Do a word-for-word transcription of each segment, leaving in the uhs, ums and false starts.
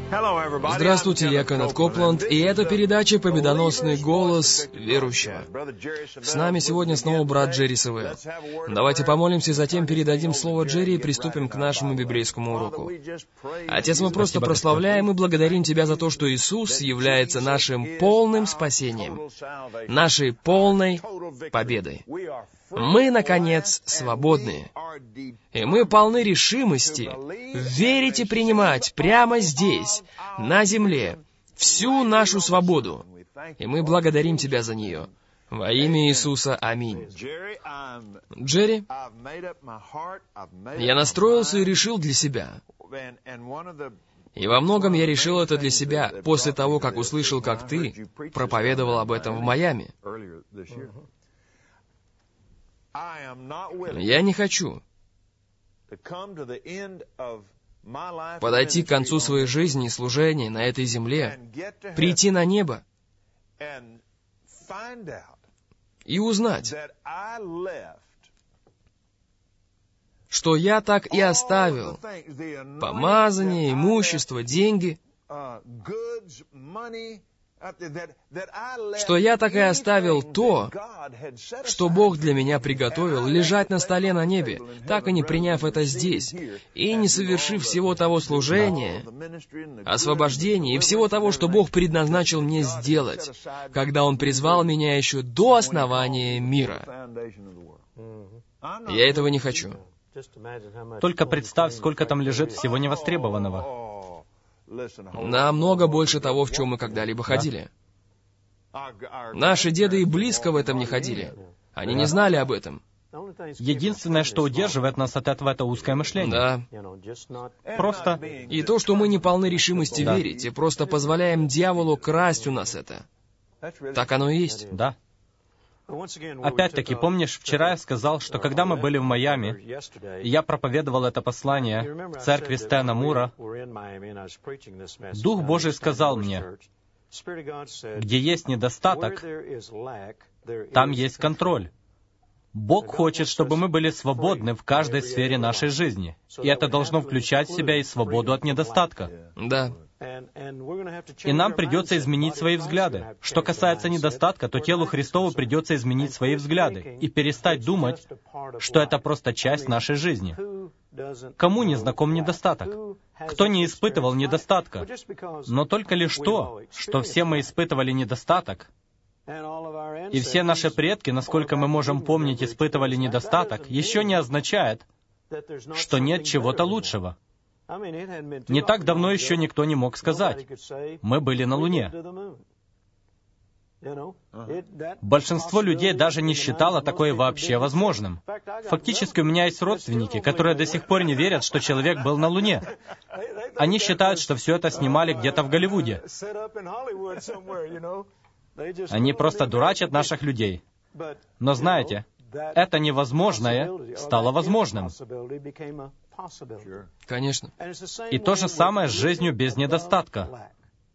Здравствуйте, я Кеннет Копланд, и это передача «Победоносный голос верующего». С нами сегодня снова брат Джерри Севел. Давайте помолимся, затем передадим слово Джерри и приступим к нашему библейскому уроку. Отец, мы просто прославляем и благодарим Тебя за то, что Иисус является нашим полным спасением, нашей полной победой. Мы, наконец, свободны. И мы полны решимости верить и принимать прямо здесь, на земле, всю нашу свободу. И мы благодарим Тебя за нее. Во имя Иисуса, аминь. Джерри, я настроился и решил для себя. И во многом я решил это для себя после того, как услышал, как ты проповедовал об этом в Майами. Я не хочу подойти к концу своей жизни и служения на этой земле, прийти на небо и узнать, что я так и оставил помазание, имущество, деньги, что я так и оставил то, что Бог для меня приготовил, лежать на столе на небе, так и не приняв это здесь, и не совершив всего того служения, освобождения и всего того, что Бог предназначил мне сделать, когда Он призвал меня еще до основания мира. Я этого не хочу. Только представь, сколько там лежит всего невостребованного. Намного больше того, в чем мы когда-либо ходили. Наши деды и близко в этом не ходили. Они не знали об этом. Единственное, что удерживает нас от этого, это узкое мышление. Да. Просто... И то, что мы не полны решимости Да. верить, и просто позволяем дьяволу красть у нас это. Так оно и есть. Да. Опять-таки, помнишь, вчера я сказал, что когда мы были в Майами, и я проповедовал это послание в церкви Стэна Мура, Дух Божий сказал мне, где есть недостаток, там есть контроль. Бог хочет, чтобы мы были свободны в каждой сфере нашей жизни. И это должно включать в себя и свободу от недостатка. Да. И нам придется изменить свои взгляды. Что касается недостатка, то телу Христову придется изменить свои взгляды и перестать думать, что это просто часть нашей жизни. Кому не знаком недостаток? Кто не испытывал недостатка? Но только лишь то, что все мы испытывали недостаток, и все наши предки, насколько мы можем помнить, испытывали недостаток, еще не означает, что нет чего-то лучшего. Не так давно еще никто не мог сказать, мы были на Луне. Большинство людей даже не считало такое вообще возможным. Фактически у меня есть родственники, которые до сих пор не верят, что человек был на Луне. Они считают, что все это снимали где-то в Голливуде. Они просто дурачат наших людей. Но знаете, это невозможное стало возможным. Конечно. И то же самое с жизнью без недостатка.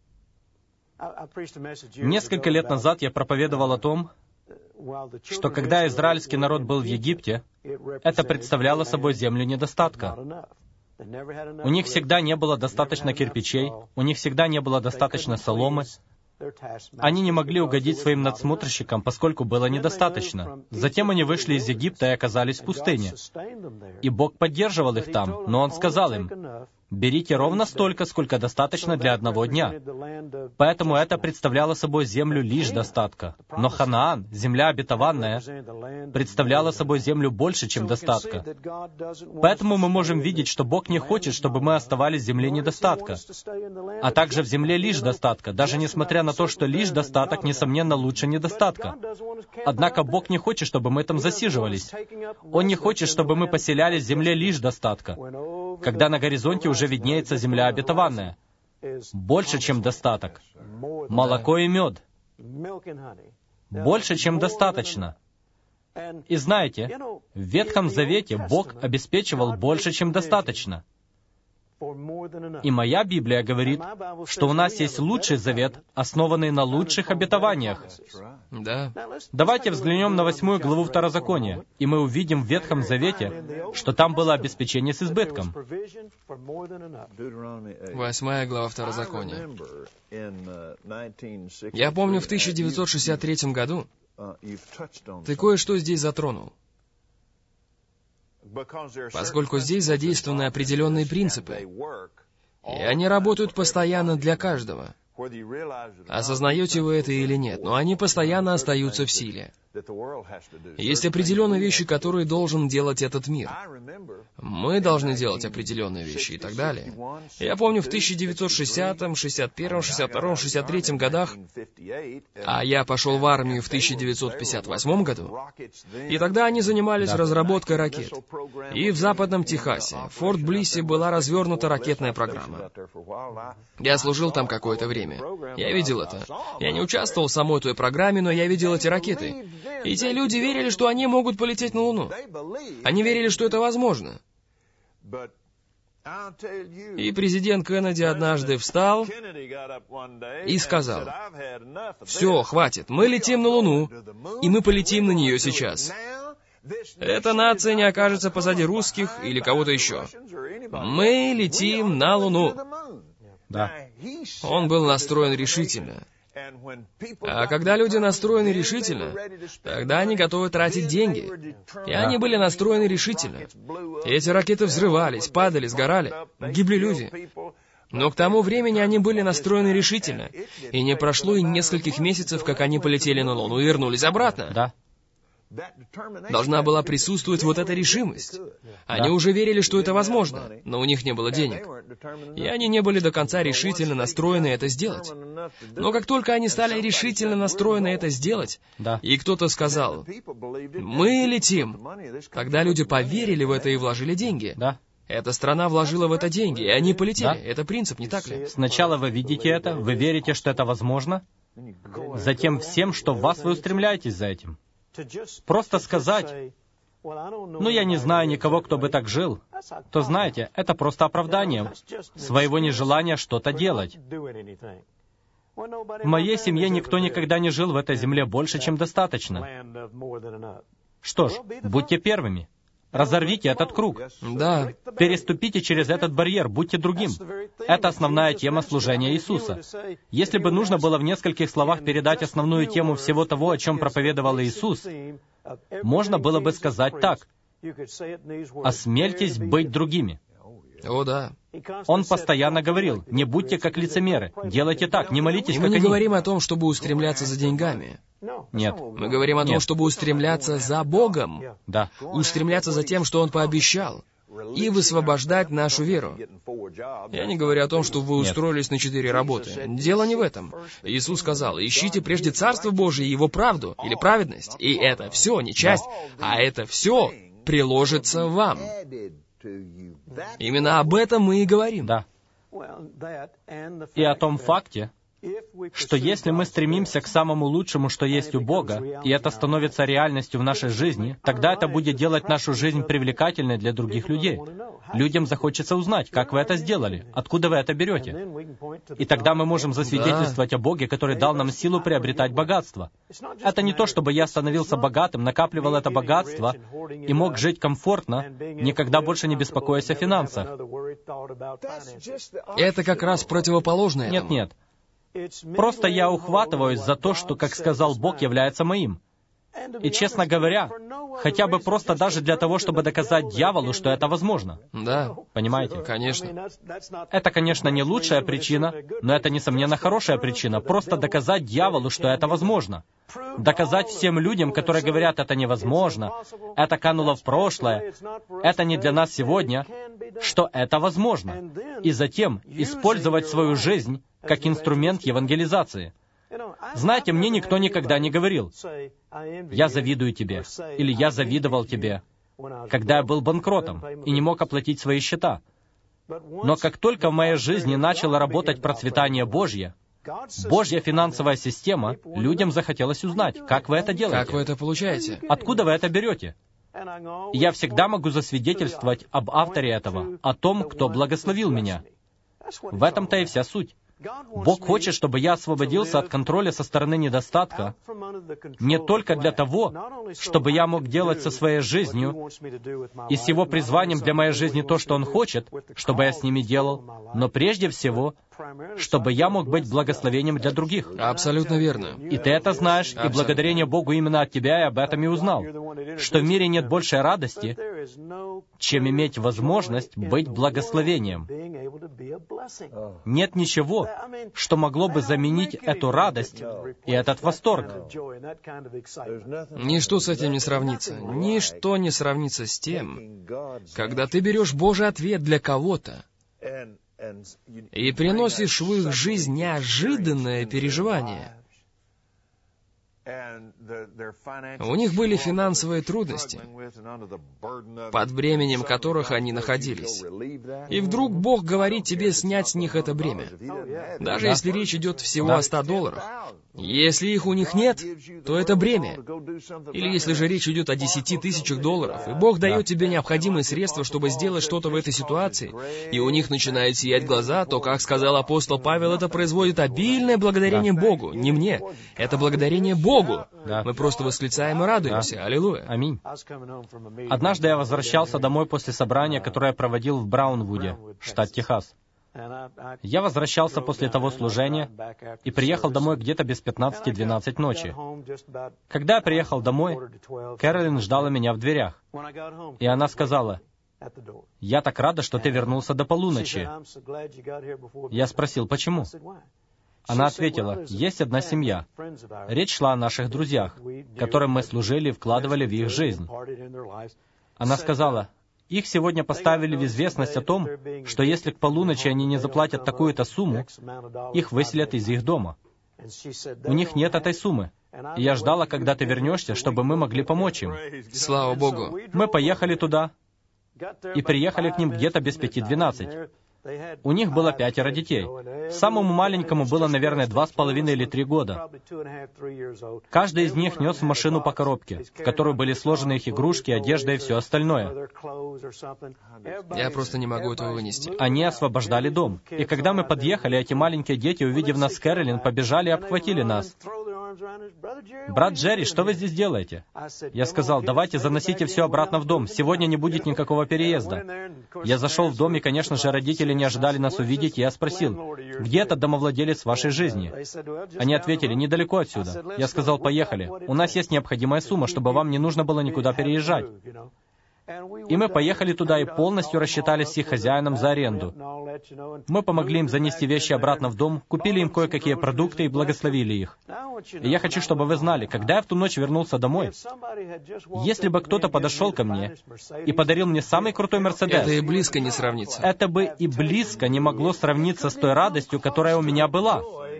Несколько лет назад я проповедовал о том, что когда израильский народ был в Египте, это представляло собой землю недостатка. У них всегда не было достаточно кирпичей, у них всегда не было достаточно соломы. Они не могли угодить своим надсмотрщикам, поскольку было недостаточно. Затем они вышли из Египта и оказались в пустыне. И Бог поддерживал их там, но Он сказал им, «Берите ровно столько, сколько достаточно для одного дня». Поэтому это представляло собой землю лишь достатка. Но Ханаан, земля обетованная, представляла собой землю больше, чем достатка. Поэтому мы можем видеть, что Бог не хочет, чтобы мы оставались в земле недостатка, а также в земле лишь достатка, даже несмотря на то, что лишь достаток, несомненно, лучше недостатка. Однако Бог не хочет, чтобы мы там засиживались. Он не хочет, чтобы мы поселялись в земле лишь достатка, когда на горизонте уже виднеется земля обетованная. Больше, чем достаток. Молоко и мед. Больше, чем достаточно. И знаете, в Ветхом Завете Бог обеспечивал больше, чем достаточно. И моя Библия говорит, что у нас есть лучший завет, основанный на лучших обетованиях. Да. Давайте взглянем на восьмую главу Второзакония, и мы увидим в Ветхом Завете, что там было обеспечение с избытком. Восьмая глава Второзакония. Я помню, в тысяча девятьсот шестьдесят третьем году ты кое-что здесь затронул. Поскольку здесь задействованы определенные принципы, и они работают постоянно для каждого. Осознаете вы это или нет, но они постоянно остаются в силе. Есть определенные вещи, которые должен делать этот мир. Мы должны делать определенные вещи и так далее. Я помню, в тысяча девятьсот шестидесятом, шестьдесят первом, шестьдесят втором, шестьдесят третьем годах, а я пошел в армию в тысяча девятьсот пятьдесят восьмом году, и тогда они занимались Да. разработкой ракет. И в Западном Техасе, в Форт Блиссе, была развернута ракетная программа. Я служил там какое-то время. Я видел это. Я не участвовал в самой той программе, но я видел эти ракеты. И те люди верили, что они могут полететь на Луну. Они верили, что это возможно. И президент Кеннеди однажды встал и сказал: «Все, хватит, мы летим на Луну, и мы полетим на нее сейчас. Эта нация не окажется позади русских или кого-то еще. Мы летим на Луну». Да. Он был настроен решительно. А когда люди настроены решительно, тогда они готовы тратить деньги. И они были настроены решительно. И эти ракеты взрывались, падали, сгорали, гибли люди. Но к тому времени они были настроены решительно. И не прошло и нескольких месяцев, как они полетели на Луну и вернулись обратно. Да. Должна была присутствовать вот эта решимость. Они Да. уже верили, что это возможно, но у них не было денег. И они не были до конца решительно настроены это сделать. Но как только они стали решительно настроены это сделать, Да. и кто-то сказал: «Мы летим», тогда люди поверили в это и вложили деньги. Да. Эта страна вложила в это деньги, и они полетели. Да. Это принцип, не так ли? Сначала вы видите это, вы верите, что это возможно, затем всем, что в вас, вы устремляетесь за этим. Просто сказать: «Ну, я не знаю никого, кто бы так жил», то, знаете, это просто оправданием своего нежелания что-то делать. В моей семье никто никогда не жил в этой земле больше, чем достаточно. Что ж, будьте первыми. Разорвите этот круг. Да. Переступите через этот барьер, будьте другим. Это основная тема служения Иисуса. Если бы нужно было в нескольких словах передать основную тему всего того, о чем проповедовал Иисус, можно было бы сказать так: «Осмельтесь быть другими». О, да. Он постоянно говорил: «Не будьте как лицемеры, делайте так, не молитесь, И как мы не они». говорим о том, чтобы устремляться за деньгами. Нет. Мы говорим о том, Нет. чтобы устремляться за Богом. Да. Устремляться за тем, что Он пообещал, и высвобождать нашу веру. Я не говорю о том, что вы Нет. устроились на четыре работы. Дело не в этом. Иисус сказал: «Ищите прежде Царство Божие и Его правду, или праведность, и это все, не часть, а это все приложится вам». Именно об этом мы и говорим. Да. И о том факте, что если мы стремимся к самому лучшему, что есть у Бога, и это становится реальностью в нашей жизни, тогда это будет делать нашу жизнь привлекательной для других людей. Людям захочется узнать, как вы это сделали, откуда вы это берете. И тогда мы можем засвидетельствовать о Боге, который дал нам силу приобретать богатство. Это не то, чтобы я становился богатым, накапливал это богатство и мог жить комфортно, никогда больше не беспокоясь о финансах. Это как раз противоположное этому. Нет, нет. Просто я ухватываюсь за то, что, как сказал Бог, является моим. И, честно говоря, хотя бы просто даже для того, чтобы доказать дьяволу, что это возможно. Да, Понимаете? конечно. Это, конечно, не лучшая причина, но это, несомненно, хорошая причина. Просто доказать дьяволу, что это возможно. Доказать всем людям, которые говорят, это невозможно, это кануло в прошлое, это не для нас сегодня, что это возможно. И затем использовать свою жизнь как инструмент евангелизации. Знаете, мне никто никогда не говорил: «Я завидую тебе», или «Я завидовал тебе», когда я был банкротом и не мог оплатить свои счета. Но как только в моей жизни начало работать процветание Божье, Божья финансовая система, людям захотелось узнать, как вы это делаете. Как вы это получаете? Откуда вы это берете? И я всегда могу засвидетельствовать об авторе этого, о том, кто благословил меня. В этом-то и вся суть. Бог хочет, чтобы я освободился от контроля со стороны недостатка, не только для того, чтобы я мог делать со своей жизнью и с Его призванием для моей жизни то, что Он хочет, чтобы я с ними делал, но прежде всего, чтобы я мог быть благословением для других. Абсолютно верно. И ты это знаешь, и благодарение Богу именно от тебя я об этом и узнал, что в мире нет большей радости, чем иметь возможность быть благословением. Нет ничего, что могло бы заменить эту радость и этот восторг. Ничто с этим не сравнится. Ничто не сравнится с тем, когда ты берешь Божий ответ для кого-то и приносишь в их жизнь неожиданное переживание. У них были финансовые трудности, под бременем которых они находились. И вдруг Бог говорит тебе снять с них это бремя. Даже если речь идет всего о ста долларах. Если их у них нет, то это бремя. Или если же речь идет о десяти тысячах долларов, и Бог дает тебе необходимые средства, чтобы сделать что-то в этой ситуации, и у них начинают сиять глаза, то, как сказал апостол Павел, это производит обильное благодарение Богу, не мне. Это благодарение Богу. Мы просто восклицаем и радуемся. Аллилуйя. Аминь. Однажды я возвращался домой после собрания, которое я проводил в Браунвуде, штат Техас. Я возвращался после того служения и приехал домой где-то без пятнадцати двенадцати ночи. Когда я приехал домой, Кэролин ждала меня в дверях, и она сказала: «Я так рада, что ты вернулся до полуночи». Я спросил, почему? Она ответила: «Есть одна семья. Речь шла о наших друзьях, которым мы служили и вкладывали в их жизнь». Она сказала: «Их сегодня поставили в известность о том, что если к полуночи они не заплатят такую-то сумму, их выселят из их дома. У них нет этой суммы. И я ждала, когда ты вернешься, чтобы мы могли помочь им». Слава Богу. Мы поехали туда и приехали к ним где-то без пяти двенадцати. У них было пятеро детей. Самому маленькому было, наверное, два с половиной или три года. Каждый из них нес в машину по коробке, в которую были сложены их игрушки, одежда и все остальное. Я просто не могу этого вынести. Они освобождали дом. И когда мы подъехали, эти маленькие дети, увидев нас с Кэролин, побежали и обхватили нас. «Брат Джерри, что вы здесь делаете?» Я сказал: «Давайте заносите все обратно в дом. Сегодня не будет никакого переезда». Я зашел в дом, и, конечно же, родители не ожидали нас увидеть, и я спросил: «Где этот домовладелец вашей жизни?» Они ответили: «Недалеко отсюда». Я сказал: «Поехали. У нас есть необходимая сумма, чтобы вам не нужно было никуда переезжать». И мы поехали туда и полностью рассчитались с их хозяином за аренду. Мы помогли им занести вещи обратно в дом, купили им кое-какие продукты и благословили их. И я хочу, чтобы вы знали, когда я в ту ночь вернулся домой, если бы кто-то подошел ко мне и подарил мне самый крутой Мерседес, это и близко не сравнится. Это бы и близко не могло сравниться с той радостью, которая у меня была.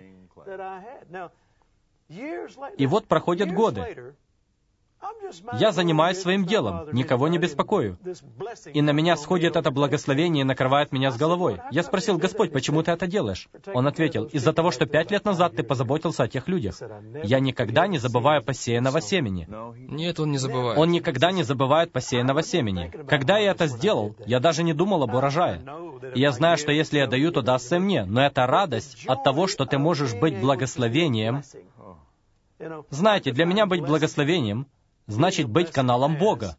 И вот проходят годы. Я занимаюсь своим делом, никого не беспокою. И на меня сходит это благословение и накрывает меня с головой. Я спросил: «Господь, почему ты это делаешь?» Он ответил: «Из-за того, что пять лет назад ты позаботился о тех людях. Я никогда не забываю посеянного семени». Нет, он не забывает. Он никогда не забывает посеянного семени. Когда я это сделал, я даже не думал об урожае. И я знаю, что если я даю, то дастся мне. Но это радость от того, что ты можешь быть благословением. Знаете, для меня быть благословением значит быть каналом Бога,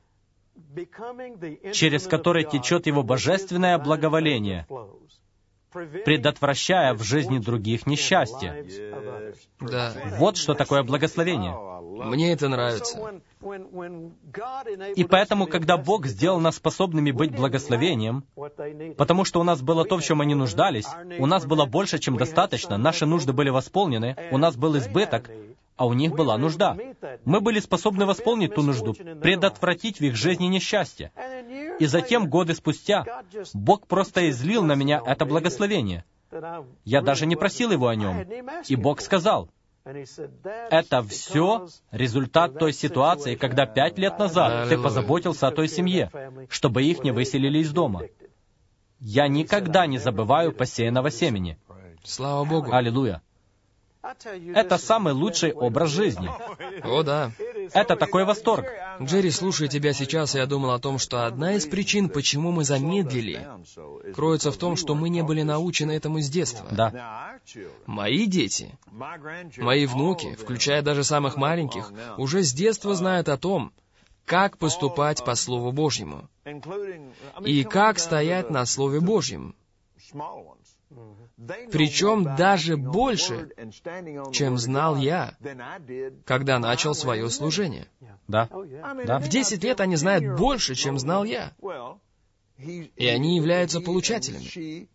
через который течет Его божественное благоволение, предотвращая в жизни других несчастье. Да. Вот что такое благословение. Мне это нравится. И поэтому, когда Бог сделал нас способными быть благословением, потому что у нас было то, в чем они нуждались, у нас было больше, чем достаточно, наши нужды были восполнены, у нас был избыток, а у них была нужда. Мы были способны восполнить ту нужду, предотвратить в их жизни несчастье. И затем, годы спустя, Бог просто излил на меня это благословение. Я даже не просил Его о нем. И Бог сказал: «Это все результат той ситуации, когда пять лет назад ты позаботился о той семье, чтобы их не выселили из дома». Я никогда не забываю посеянного семени. Слава Богу. Аллилуйя. Это самый лучший образ жизни. О, да. Это такой восторг. Джерри, слушая тебя сейчас, я думал о том, что одна из причин, почему мы замедлили, кроется в том, что мы не были научены этому с детства. Да. Мои дети, мои внуки, включая даже самых маленьких, уже с детства знают о том, как поступать по Слову Божьему и как стоять на Слове Божьем. Причем даже больше, чем знал я, когда начал свое служение. Да. Да. В десять лет они знают больше, чем знал я. И они являются получателями.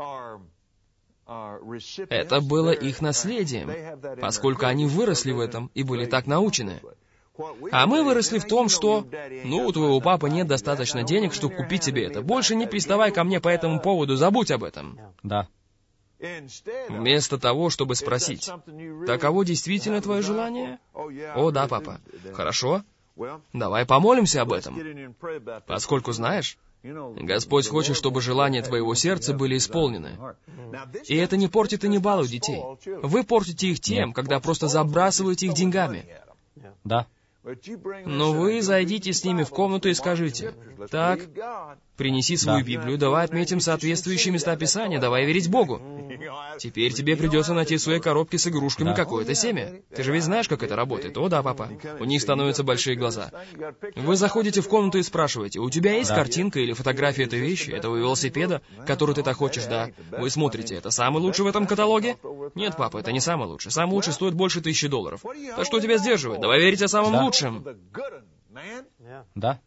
Это было их наследием, поскольку они выросли в этом и были так научены. А мы выросли в том, что, ну, у твоего папы нет достаточно денег, чтобы купить тебе это. Больше не приставай ко мне по этому поводу, забудь об этом. Да. Вместо того, чтобы спросить, таково действительно твое желание? О, да, папа. Хорошо. Давай помолимся об этом. Поскольку знаешь, Господь хочет, чтобы желания твоего сердца были исполнены. И это не портит и не балует детей. Вы портите их тем, когда просто забрасываете их деньгами. Да. Но вы зайдите с ними в комнату и скажите, так, принеси свою Да. Библию, давай отметим соответствующие места Писания, давай верить Богу. Теперь тебе придется найти в своей коробке с игрушками Да. какое-то семя. Ты же ведь знаешь, как это работает. О, да, папа. У них становятся большие глаза. Вы заходите в комнату и спрашиваете, у тебя есть Да. картинка или фотография этой вещи, этого велосипеда, который ты так хочешь, да? Вы смотрите, это самый лучший в этом каталоге? Нет, папа, это не самый лучший. Самый лучший стоит больше тысячи долларов. Так что тебя сдерживает? Давай верить о самом Да. лучшем. Да.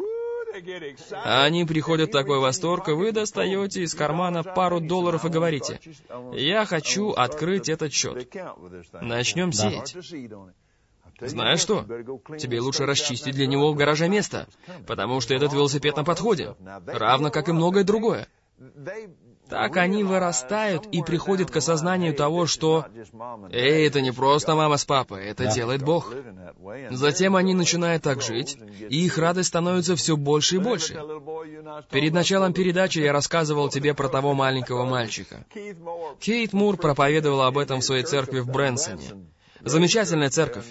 А они приходят в такой восторг, и вы достаете из кармана пару долларов и говорите, «Я хочу открыть этот счет. Начнем Да. сеять». Знаешь что? Тебе лучше расчистить для него в гараже место, потому что этот велосипед на подходе, равно как и многое другое. Так они вырастают и приходят к осознанию того, что «Эй, это не просто мама с папой, это Да. делает Бог». Затем они начинают так жить, и их радость становится все больше и больше. Перед началом передачи я рассказывал тебе про того маленького мальчика. Кейт Мур проповедовала об этом в своей церкви в Брэнсоне. Замечательная церковь.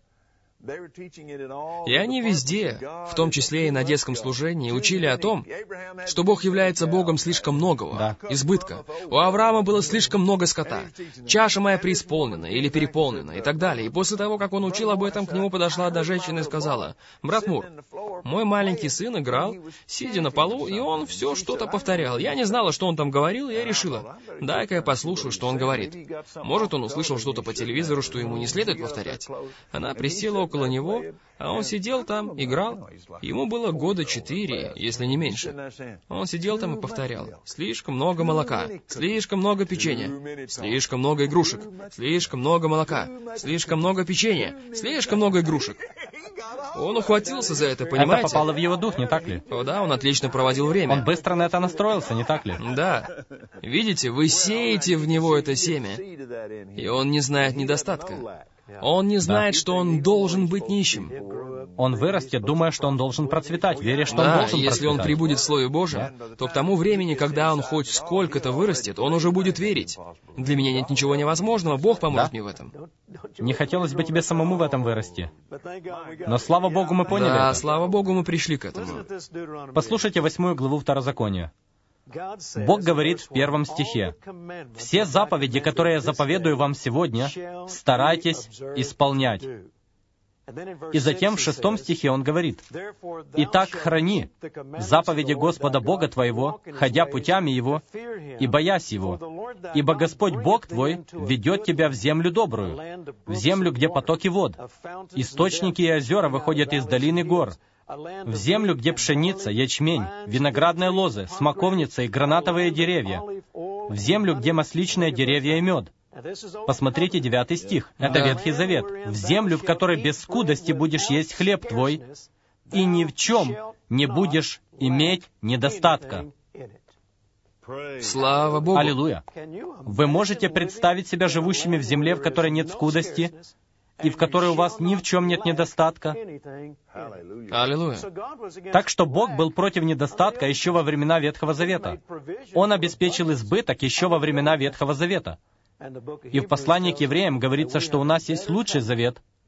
И они везде, в том числе и на детском служении, учили о том, что Бог является Богом слишком многого, Да. избытка. У Авраама было слишком много скота. Чаша моя преисполнена или переполнена и так далее. И после того, как он учил об этом, к нему подошла одна женщина и сказала, «Брат Мур, мой маленький сын играл, сидя на полу, и он все что-то повторял. Я не знала, что он там говорил, и я решила, дай-ка я послушаю, что он говорит. Может, он услышал что-то по телевизору, что ему не следует повторять». Она присела около него, а он сидел там, играл. Ему было года четыре, если не меньше. Он сидел там и повторял, «Слишком много молока, слишком много печенья, слишком много игрушек, слишком много молока, слишком много печенья, слишком много игрушек». Он ухватился за это, Это понимаете? попало в его дух, не так ли? О да, он отлично проводил время. Он быстро на это настроился, не так ли? Да. Видите, вы сеете в него это семя, и он не знает недостатка. Он не знает, что он должен быть нищим. Он вырастет, думая, что он должен процветать, веря, что он Да, должен если он процветать. прибудет в Слове Божьем, то к тому времени, когда он хоть сколько-то вырастет, он уже будет верить. Для меня нет ничего невозможного, Бог поможет Да. мне в этом. Не хотелось бы тебе самому в этом вырасти. Но, слава Богу, мы поняли Да, это. слава Богу, мы пришли к этому. Послушайте восьмую главу Второзакония. Бог говорит в первом стихе, «Все заповеди, которые я заповедую вам сегодня, старайтесь исполнять». И затем в шестом стихе он говорит, «Итак, храни заповеди Господа Бога твоего, ходя путями Его и боясь Его, ибо Господь Бог твой ведет тебя в землю добрую, в землю, где потоки вод, источники и озера выходят из долины гор, в землю, где пшеница, ячмень, виноградные лозы, смоковница и гранатовые деревья, в землю, где масличные деревья и мед». Посмотрите девятый стих. Это Да. Ветхий Завет. «В землю, в которой без скудости будешь есть хлеб твой, и ни в чем не будешь иметь недостатка». Слава Богу. Аллилуйя. Вы можете представить себя живущими в земле, в которой нет скудости, и в которой у вас ни в чем нет недостатка? Аллилуйя. Так что Бог был против недостатка еще во времена Ветхого Завета. Он обеспечил избыток еще во времена Ветхого Завета. И в послании к евреям говорится, что у нас есть лучший завет,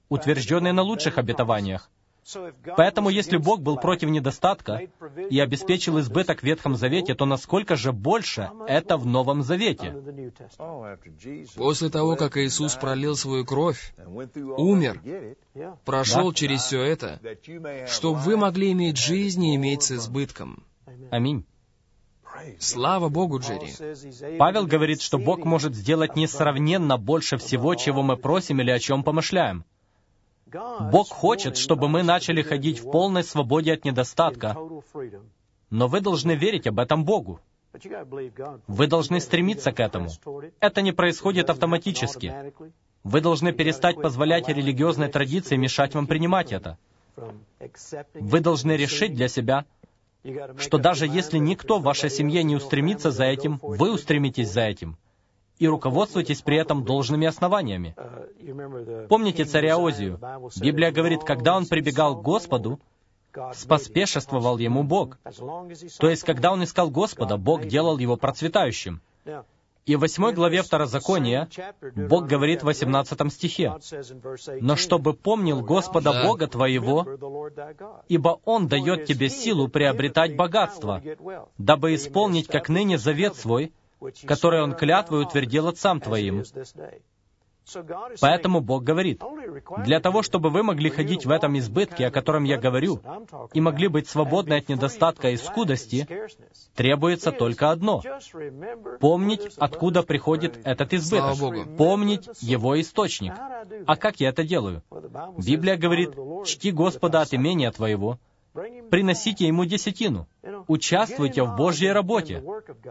утвержденные на лучших обетованиях. Поэтому, если Бог был против недостатка и обеспечил избыток в Ветхом Завете, то насколько же больше это в Новом Завете? После того, как Иисус пролил свою кровь, умер, прошел Да. через все это, чтобы вы могли иметь жизнь и иметь с избытком. Аминь. Слава Богу, Джерри. Павел говорит, что Бог может сделать несравненно больше всего, чего мы просим или о чем помышляем. Бог хочет, чтобы мы начали ходить в полной свободе от недостатка, но вы должны верить об этом Богу. Вы должны стремиться к этому. Это не происходит автоматически. Вы должны перестать позволять религиозной традиции мешать вам принимать это. Вы должны решить для себя, что даже если никто в вашей семье не устремится за этим, вы устремитесь за этим. И руководствуйтесь при этом должными основаниями. Помните царя Озию? Библия говорит, когда он прибегал к Господу, споспешествовал ему Бог. То есть, когда он искал Господа, Бог делал его процветающим. И в восьмой главе Второзакония Бог говорит в восемнадцатом стихе, «Но чтобы помнил Господа Да. Бога твоего, ибо Он дает тебе силу приобретать богатство, дабы исполнить как ныне завет свой, который Он клятвой утвердил отцам твоим». Поэтому Бог говорит, для того, чтобы вы могли ходить в этом избытке, о котором я говорю, и могли быть свободны от недостатка и скудости, требуется только одно — помнить, откуда приходит этот избыток, Слава Богу. помнить его источник. А как я это делаю? Библия говорит, «Чти Господа от имения твоего, приносите Ему десятину, участвуйте в Божьей работе».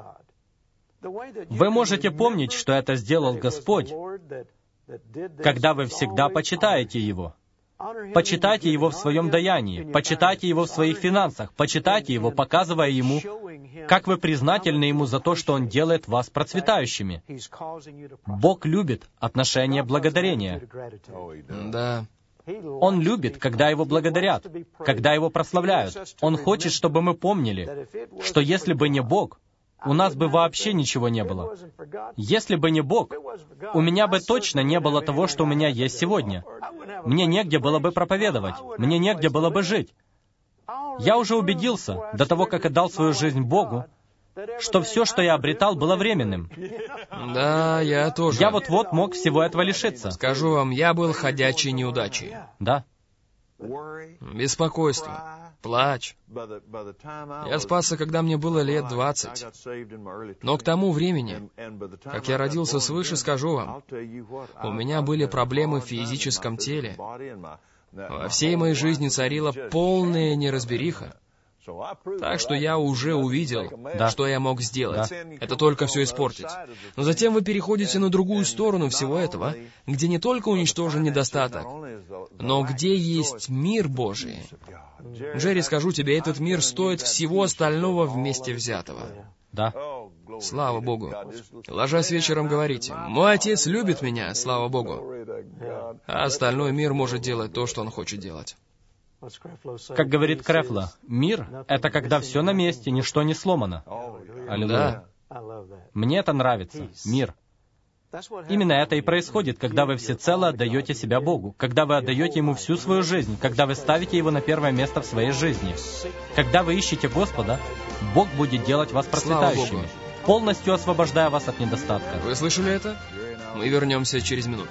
Вы можете помнить, что это сделал Господь, когда вы всегда почитаете Его. Почитайте Его в своем даянии, почитайте Его в своих финансах, почитайте Его, показывая Ему, как вы признательны Ему за то, что Он делает вас процветающими. Бог любит отношение благодарения. Да. Он любит, когда Его благодарят, когда Его прославляют. Он хочет, чтобы мы помнили, что если бы не Бог, у нас бы вообще ничего не было. Если бы не Бог, у меня бы точно не было того, что у меня есть сегодня. Мне негде было бы проповедовать, мне негде было бы жить. Я уже убедился, до того, как отдал свою жизнь Богу, что все, что я обретал, было временным. Да, я тоже. Я вот-вот мог всего этого лишиться. Скажу вам, я был ходячей неудачей. Да. Беспокойство, плач. Я спасся, когда мне было лет двадцать. Но к тому времени, как я родился свыше, скажу вам, у меня были проблемы в физическом теле. Во всей моей жизни царила полная неразбериха. Так что я уже увидел, Да. что я мог сделать. Да. Это только все испортить. Но затем вы переходите на другую сторону всего этого, где не только уничтожен недостаток, но где есть мир Божий. Джерри, скажу тебе, этот мир стоит всего остального вместе взятого. Да. Слава Богу. Ложась вечером, говорите, «Мой отец любит меня, слава Богу». А остальной мир может делать то, что он хочет делать. Как говорит Крефла, мир — это когда все на месте, ничто не сломано. Аллилуйя. Мне это нравится. Мир. Именно это и происходит, когда вы всецело отдаете себя Богу, когда вы отдаете Ему всю свою жизнь, когда вы ставите Его на первое место в своей жизни. Когда вы ищете Господа, Бог будет делать вас процветающими, полностью освобождая вас от недостатка. Вы слышали это? Мы вернемся через минуту.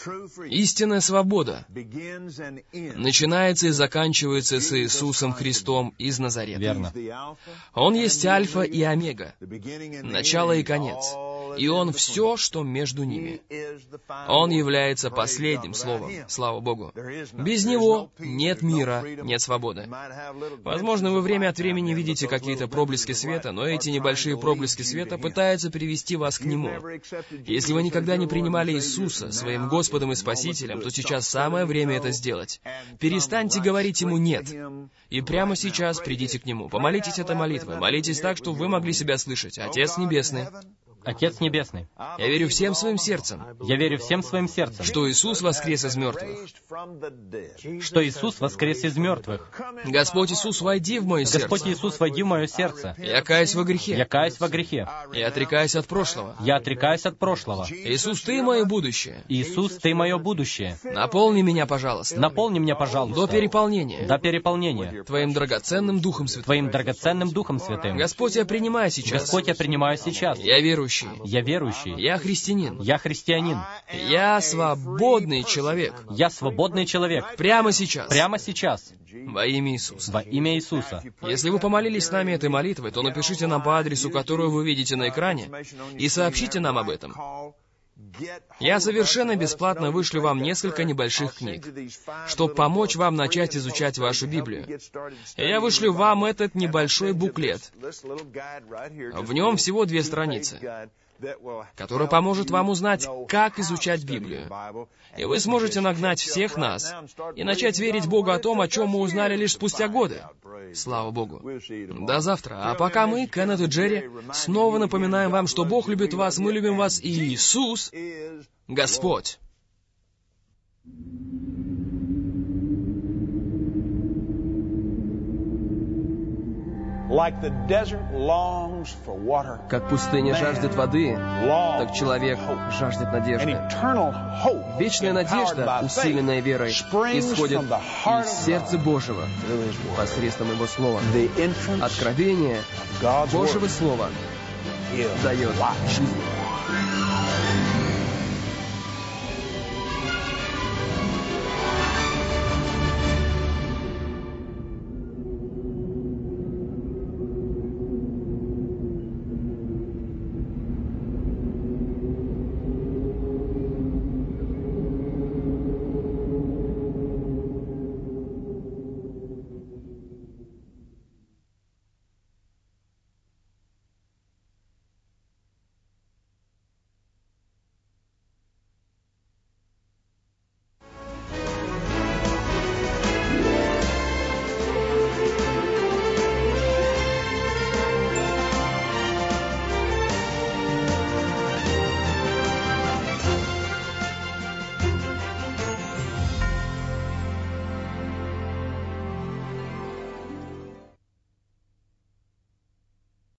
Истинная свобода начинается и заканчивается с Иисусом Христом из Назарета. Верно. Он есть Альфа и Омега, начало и конец, и Он все, что между ними. Он является последним словом, слава Богу. Без Него нет мира, нет свободы. Возможно, вы время от времени видите какие-то проблески света, но эти небольшие проблески света пытаются привести вас к Нему. Если вы никогда не принимали Иисуса своим Господом и Спасителем, то сейчас самое время это сделать. Перестаньте говорить Ему «нет». И прямо сейчас придите к Нему. Помолитесь этой молитвой. Молитесь так, чтобы вы могли себя слышать. Отец Небесный, Отец Небесный, я верю всем своим сердцем, я верю всем своим сердцем, что Иисус воскрес из мертвых. что Иисус воскрес из мертвых. Господь Иисус, войди в мое сердце. Господь Иисус, войди в мое сердце. Я каюсь во грехе. Я каюсь во грехе. Я отрекаюсь от прошлого. Я отрекаюсь от прошлого. Иисус, Ты мое будущее. Иисус, Ты мое будущее. Наполни меня, пожалуйста, Наполни меня, пожалуйста, до переполнения до переполнения Твоим драгоценным Духом Святым. Твоим драгоценным Духом Святым. Господь, я принимаю сейчас. Господь, я принимаю сейчас. Я верующий. Я верующий. Я христианин. Я христианин. Я свободный человек. Я свободный человек. Прямо сейчас. Прямо сейчас. Во имя Иисуса. Во имя Иисуса. Если вы помолились с нами этой молитвой, то напишите нам по адресу, который вы видите на экране, и сообщите нам об этом. Я совершенно бесплатно вышлю вам несколько небольших книг, чтобы помочь вам начать изучать вашу Библию. И я вышлю вам этот небольшой буклет. В нем всего две страницы, который поможет вам узнать, как изучать Библию. И вы сможете нагнать всех нас и начать верить Богу о том, о чем мы узнали лишь спустя годы. Слава Богу. До завтра. А пока мы, Кеннет и Джерри, снова напоминаем вам, что Бог любит вас, мы любим вас, и Иисус — Господь. Как пустыня жаждет воды, так человек жаждет надежды. Вечная надежда, усиленная верой, исходит из сердца Божьего посредством Его Слова. Откровение Божьего Слова дает жизнь.